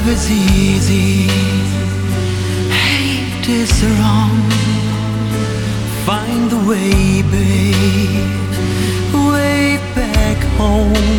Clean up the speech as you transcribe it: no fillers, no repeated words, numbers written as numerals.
is easy, hate is wrong. Find the way, babe, way back home.